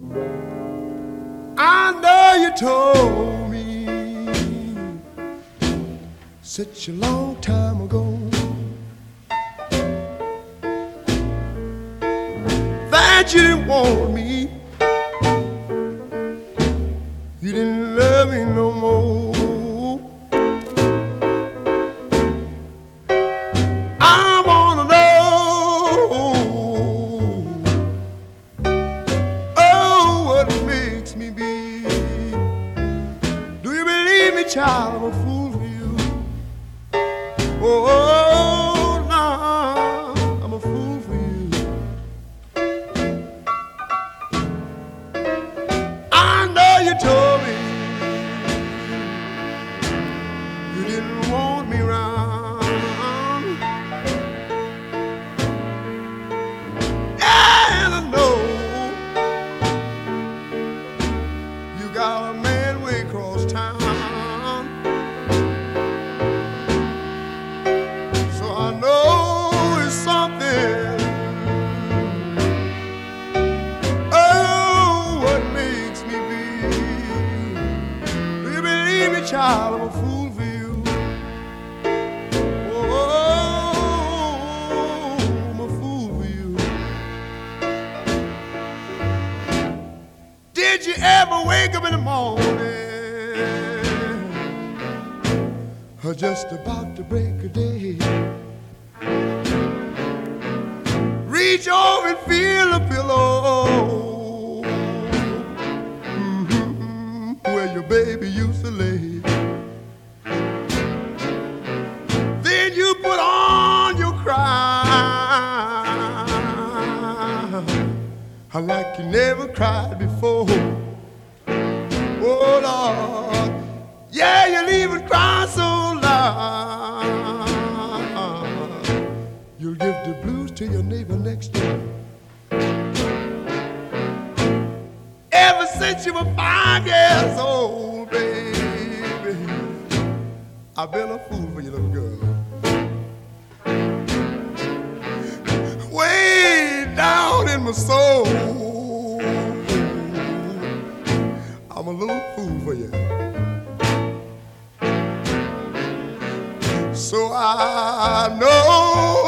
I know you told me such a long time ago that you didn't want me, you didn't love me no more. I wanna know, oh, what makes me be. Do you believe me, child? I'm a fool for you. Oh, no, I'm a fool for you. I know you told me you didn't want me round, and I know you got a man way across town. So I know it's something. Oh, what makes me be. Do you believe me, child? I'm a fool for you. Oh, I'm a fool for you. Did you ever wake up in the morning, or just about to break a day, reach over and feel a pillow, where your baby used to lay? Then you put on your cry like you never cried before. Oh Lord, yeah, you leave it cry so loud. You'll give the blues to your neighbor next door. Ever since you were 5 years old, baby, I've been a fool for you, little girl. Way down in my soul, I'm a little fool for you. So I know